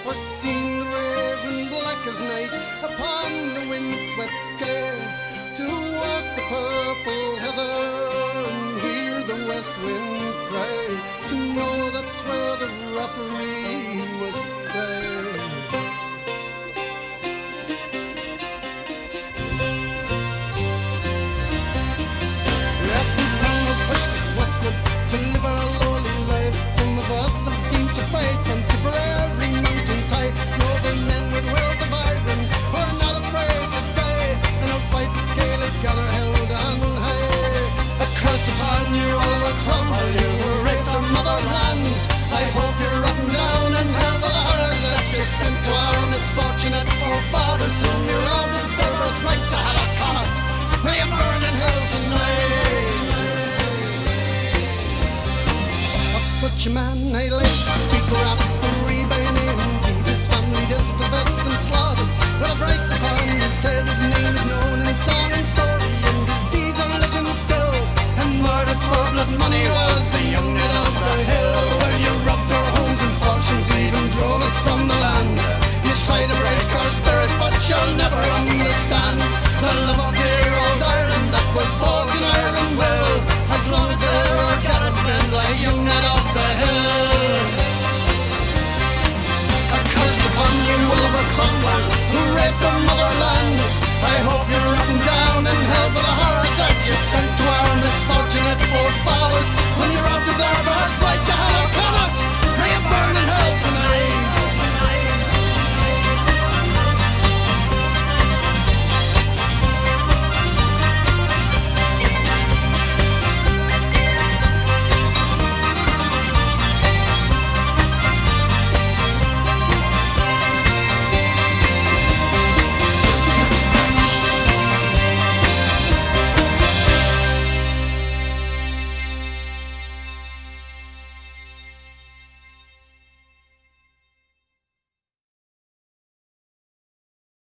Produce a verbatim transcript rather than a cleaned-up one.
or seen the raven black as night upon the windswept sky, to walk the purple heather and hear the west wind cry, to know that's where the rapparee must die. Lessons grown will push us westward to live our lowly lives. Some of us have deemed to fight from Tipperary mountains high, noble men with wills of iron who are not afraid to die, and will fight for Gaelic honor held on high. A curse upon you, Oliver Cromwell, you who raped our motherland. I hope you're rotten down in hell for the horrors that you sent to our misfortunate forefathers, whom you robbed of their birthright to have a comet. May you burn in hell tonight. Such a man I like to speak rapparee by name. Indeed, his family dispossessed and slaughtered, with a price upon his head. His name is known in song and story, and his deeds are legend still. And murdered for blood money was the young knight of the hill. Well, you robbed our homes and fortunes, even drove us from the land. You try to break our spirit, but you'll never understand the love of dear old Ireland that will forge an iron will, as long as there are Garrett men like young knight of the hill. A curse upon you, Oliver Cromwell, who raped our mother